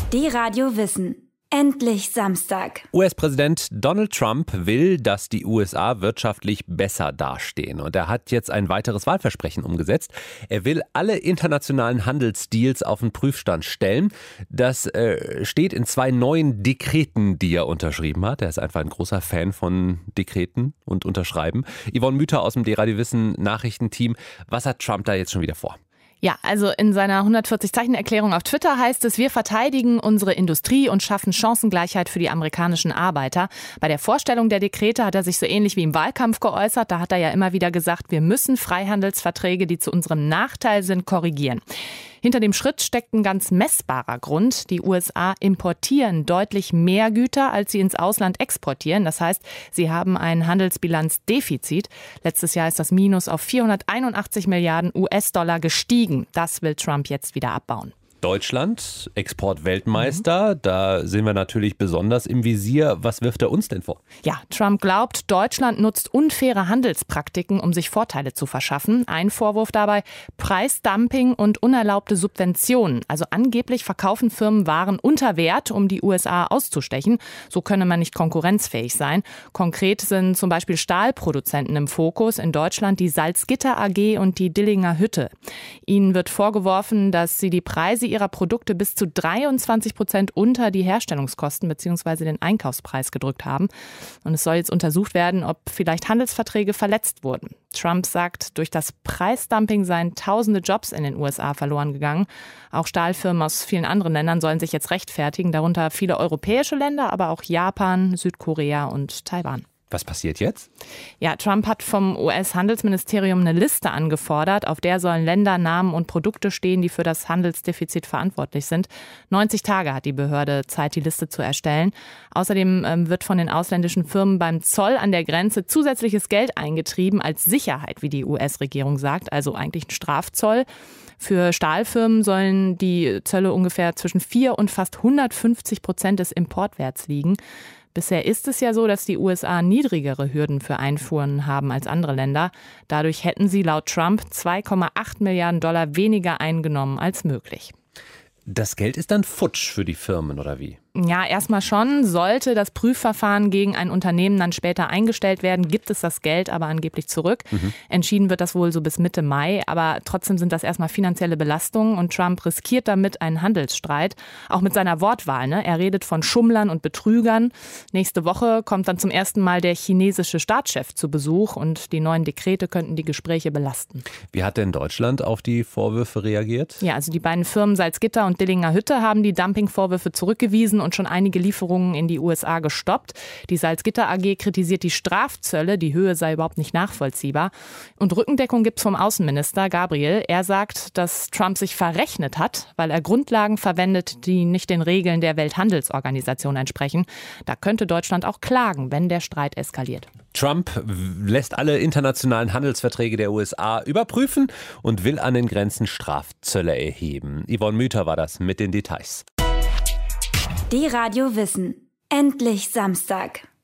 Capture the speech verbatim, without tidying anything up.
D-Radio Wissen. Endlich Samstag. U S-Präsident Donald Trump will, dass die U S A wirtschaftlich besser dastehen. Und er hat jetzt ein weiteres Wahlversprechen umgesetzt. Er will alle internationalen Handelsdeals auf den Prüfstand stellen. Das äh, steht in zwei neuen Dekreten, die er unterschrieben hat. Er ist einfach ein großer Fan von Dekreten und Unterschreiben. Yvonne Müther aus dem D-Radio Wissen Nachrichtenteam. Was hat Trump da jetzt schon wieder vor? Ja, also in seiner hundertvierzig-Zeichen-Erklärung auf Twitter heißt es, wir verteidigen unsere Industrie und schaffen Chancengleichheit für die amerikanischen Arbeiter. Bei der Vorstellung der Dekrete hat er sich so ähnlich wie im Wahlkampf geäußert. Da hat er ja immer wieder gesagt, wir müssen Freihandelsverträge, die zu unserem Nachteil sind, korrigieren. Hinter dem Schritt steckt ein ganz messbarer Grund. Die U S A importieren deutlich mehr Güter, als sie ins Ausland exportieren. Das heißt, sie haben ein Handelsbilanzdefizit. Letztes Jahr ist das Minus auf vierhunderteinundachtzig Milliarden U S-Dollar gestiegen. Das will Trump jetzt wieder abbauen. Deutschland, Exportweltmeister, mhm. da sind wir natürlich besonders im Visier. Was wirft er uns denn vor? Ja, Trump glaubt, Deutschland nutzt unfaire Handelspraktiken, um sich Vorteile zu verschaffen. Ein Vorwurf dabei, Preisdumping und unerlaubte Subventionen. Also angeblich verkaufen Firmen Waren unter Wert, um die U S A auszustechen. So könne man nicht konkurrenzfähig sein. Konkret sind zum Beispiel Stahlproduzenten im Fokus. In Deutschland die Salzgitter A G und die Dillinger Hütte. Ihnen wird vorgeworfen, dass sie die Preise ihrer Produkte bis zu dreiundzwanzig Prozent unter die Herstellungskosten bzw. den Einkaufspreis gedrückt haben. Und es soll jetzt untersucht werden, ob vielleicht Handelsverträge verletzt wurden. Trump sagt, durch das Preisdumping seien tausende Jobs in den U S A verloren gegangen. Auch Stahlfirmen aus vielen anderen Ländern sollen sich jetzt rechtfertigen, darunter viele europäische Länder, aber auch Japan, Südkorea und Taiwan. Was passiert jetzt? Ja, Trump hat vom U S-Handelsministerium eine Liste angefordert. Auf der sollen Länder, Namen und Produkte stehen, die für das Handelsdefizit verantwortlich sind. neunzig Tage hat die Behörde Zeit, die Liste zu erstellen. Außerdem ähm, wird von den ausländischen Firmen beim Zoll an der Grenze zusätzliches Geld eingetrieben als Sicherheit, wie die U S-Regierung sagt, also eigentlich ein Strafzoll. Für Stahlfirmen sollen die Zölle ungefähr zwischen vier und fast hundertfünfzig Prozent des Importwerts liegen. Bisher ist es ja so, dass die U S A niedrigere Hürden für Einfuhren haben als andere Länder. Dadurch hätten sie laut Trump zwei Komma acht Milliarden Dollar weniger eingenommen als möglich. Das Geld ist dann futsch für die Firmen, oder wie? Ja, erstmal schon. Sollte das Prüfverfahren gegen ein Unternehmen dann später eingestellt werden, gibt es das Geld aber angeblich zurück. Mhm. Entschieden wird das wohl so bis Mitte Mai, aber trotzdem sind das erstmal finanzielle Belastungen und Trump riskiert damit einen Handelsstreit. Auch mit seiner Wortwahl, ne? Er redet von Schummlern und Betrügern. Nächste Woche kommt dann zum ersten Mal der chinesische Staatschef zu Besuch und die neuen Dekrete könnten die Gespräche belasten. Wie hat denn Deutschland auf die Vorwürfe reagiert? Ja, also die beiden Firmen Salzgitter und Dillinger Hütte haben die Dumpingvorwürfe zurückgewiesen und schon einige Lieferungen in die U S A gestoppt. Die Salzgitter A G kritisiert die Strafzölle, die Höhe sei überhaupt nicht nachvollziehbar. Und Rückendeckung gibt es vom Außenminister Gabriel. Er sagt, dass Trump sich verrechnet hat, weil er Grundlagen verwendet, die nicht den Regeln der Welthandelsorganisation entsprechen. Da könnte Deutschland auch klagen, wenn der Streit eskaliert. Trump lässt alle internationalen Handelsverträge der U S A überprüfen und will an den Grenzen Strafzölle erheben. Yvonne Müther war das mit den Details. D-Radio Wissen. Endlich Samstag.